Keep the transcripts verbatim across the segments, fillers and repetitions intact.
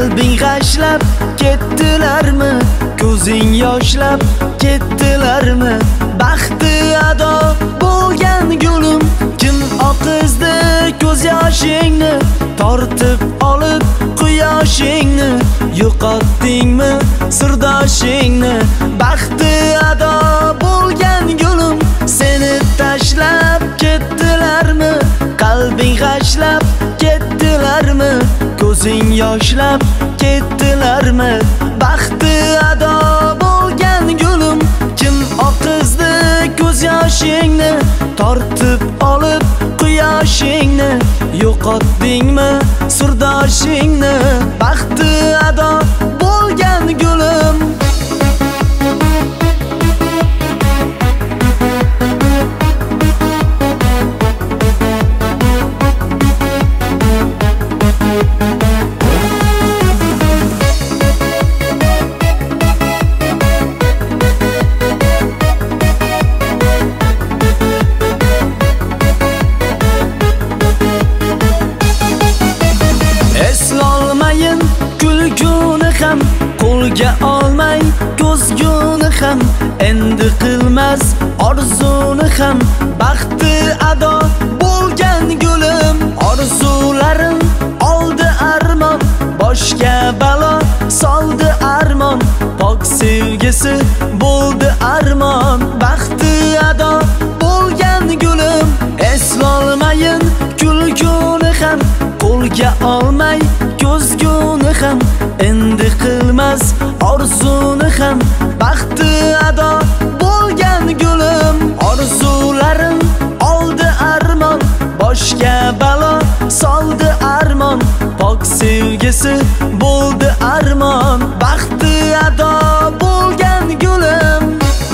Qalbing g'ashlab ketdilarmi? Ko'zing yoshlab ketdilarmi? Baxti ado bo'lgan gulim, kim oqizdi ko'z yoshingni? Tortib olib quyoshingni, yo'qotdingmi sirdoshingni? Baxti ado bo'lgan gulim, seni tashlab ketdilarmi? Qalbing g'ashlab ketdilarmi? Ko'zing yoshlab ketdilarmi? Baxti ado bo'lgan gulim, kim oqizdi ko'z yoshingni? Tortib olib quyoshingni, yo'qotdingmi sirdoshingni? Baxti ado bo'lgan gulim. Eslolmayin kulguni ham, qo'lga olmay ko'zguni ham, endi qilmas orzuni ham. Baxti ado bo'lgan gulim, orzularim oldi armon, boshga balo soldi armon, pok sevgisi bo'ldi armon. Baxti ado bo'lgan gulim, eslolmayin kulguni ham, qo'lga olmay ko'zguni ham, endi qilmas orzuni ham. Baxti ado bo'lgan gulim, orzularim oldi armon, boshga balo soldi armon, pok sevgisi bo'ldi armon. Baxti ado bo'lgan gulim.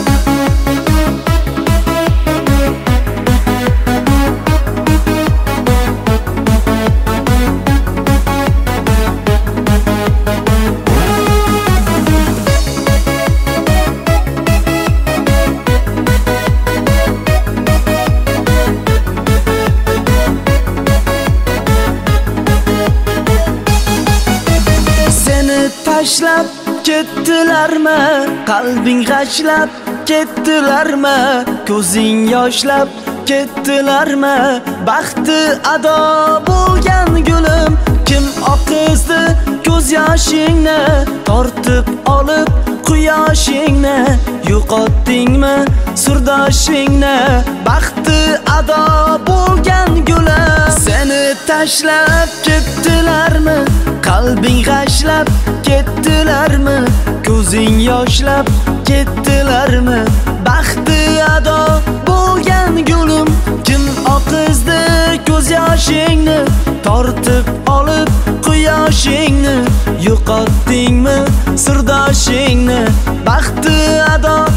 Tashlab ketdilarmi? Qalbing g'ashlab ketdilarmi? Ko'zing yoshlab ketdilarmi? Baxti ado bo'lgan gulim, kim oqizdi ko'z yoshingni? Tortib olib quyoshingni, yo'qotdingmi sirdoshingni? Baxti ado bo'lgan gulim, seni tashlab ketdilarmi? Qalbing g'ashlab ketdilarmi? Ko'zing yoshlab ketdilarmi? Baxti ado bo'lgan gulim, kim oqizdi ko'z yoshingni? Tortib olib quyoshingni, yo'qotdingmi sirdoshingni? Baxti ado